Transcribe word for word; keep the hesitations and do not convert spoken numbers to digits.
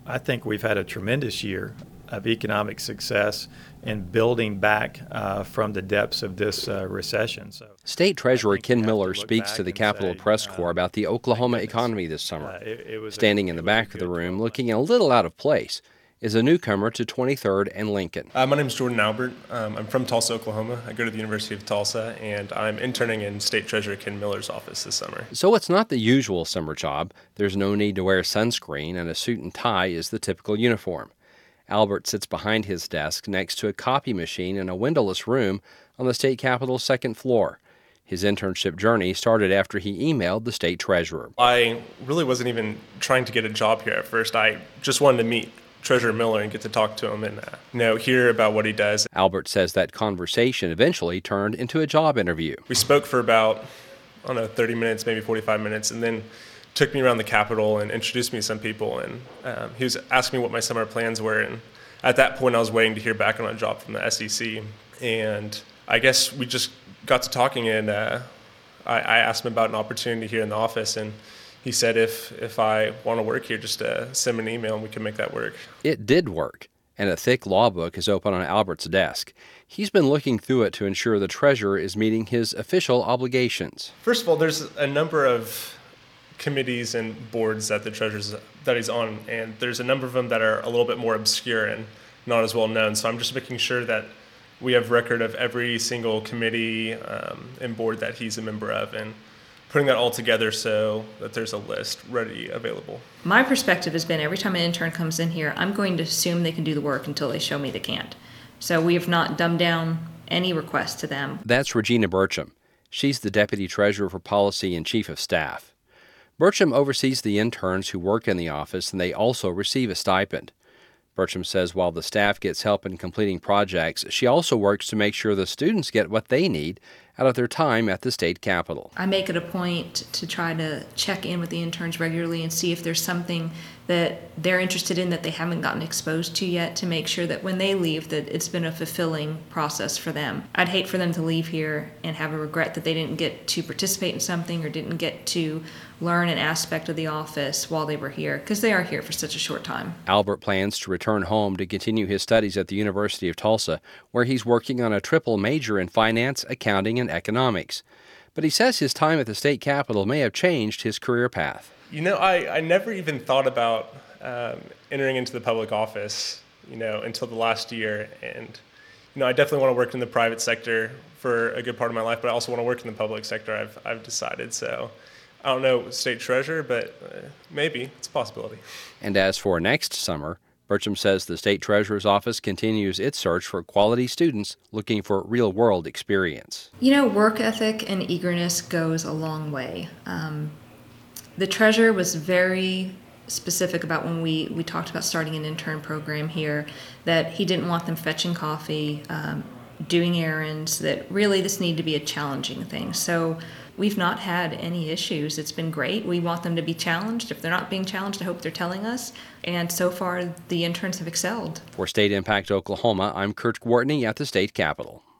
I think we've had a tremendous year of economic success in building back uh, from the depths of this uh, recession. So, State Treasurer Ken Miller speaks to the Capitol Press Corps about the Oklahoma economy this summer. Uh, it, it was Standing a, in the it back of the room, looking a little out of place, is a newcomer to twenty-third and Lincoln. Uh, my name is Jordan Albert. Um, I'm from Tulsa, Oklahoma. I go to the University of Tulsa, and I'm interning in State Treasurer Ken Miller's office this summer. So it's not the usual summer job. There's no need to wear sunscreen, and a suit and tie is the typical uniform. Albert sits behind his desk next to a copy machine in a windowless room on the state capitol's second floor. His internship journey started after he emailed the state treasurer. I really wasn't even trying to get a job here at first. I just wanted to meet Treasurer Miller and get to talk to him and uh, you know, hear about what he does. Albert says that conversation eventually turned into a job interview. We spoke for about, I don't know, thirty minutes, maybe forty-five minutes, and then took me around the Capitol and introduced me to some people, and um, he was asking me what my summer plans were, and at that point I was waiting to hear back on a job from the S E C, and I guess we just got to talking, and uh, I, I asked him about an opportunity here in the office, and he said if, if I want to work here, just uh, send me an email and we can make that work. It did work, and a thick law book is open on Albert's desk. He's been looking through it to ensure the treasurer is meeting his official obligations. First of all, there's a number of committees and boards that the treasurer's that he's on, and there's a number of them that are a little bit more obscure and not as well known. So I'm just making sure that we have record of every single committee um, and board that he's a member of, and putting that all together so that there's a list ready available. My perspective has been every time an intern comes in here, I'm going to assume they can do the work until they show me they can't. So we have not dumbed down any requests to them. That's Regina Burcham. She's the Deputy Treasurer for Policy and Chief of Staff. Burcham oversees the interns who work in the office, and they also receive a stipend. Burcham says while the staff gets help in completing projects, she also works to make sure the students get what they need out of their time at the state capitol. I make it a point to try to check in with the interns regularly and see if there's something that they're interested in that they haven't gotten exposed to yet, to make sure that when they leave that it's been a fulfilling process for them. I'd hate for them to leave here and have a regret that they didn't get to participate in something or didn't get to learn an aspect of the office while they were here, because they are here for such a short time. Albert plans to return home to continue his studies at the University of Tulsa, where he's working on a triple major in finance, accounting, and economics. But he says his time at the state capitol may have changed his career path. You know, I, I never even thought about um, entering into the public office, you know, until the last year. And, you know, I definitely want to work in the private sector for a good part of my life, but I also want to work in the public sector, I've, I've decided. So I don't know, state treasurer, but uh, maybe it's a possibility. And as for next summer, Burcham says the state treasurer's office continues its search for quality students looking for real-world experience. You know, work ethic and eagerness goes a long way. Um, the treasurer was very specific about when we, we talked about starting an intern program here, that he didn't want them fetching coffee, um, doing errands, that really this needed to be a challenging thing. So we've not had any issues. It's been great. We want them to be challenged. If they're not being challenged, I hope they're telling us. And so far, the interns have excelled. For State Impact Oklahoma, I'm Kurt Gwartney at the State Capitol.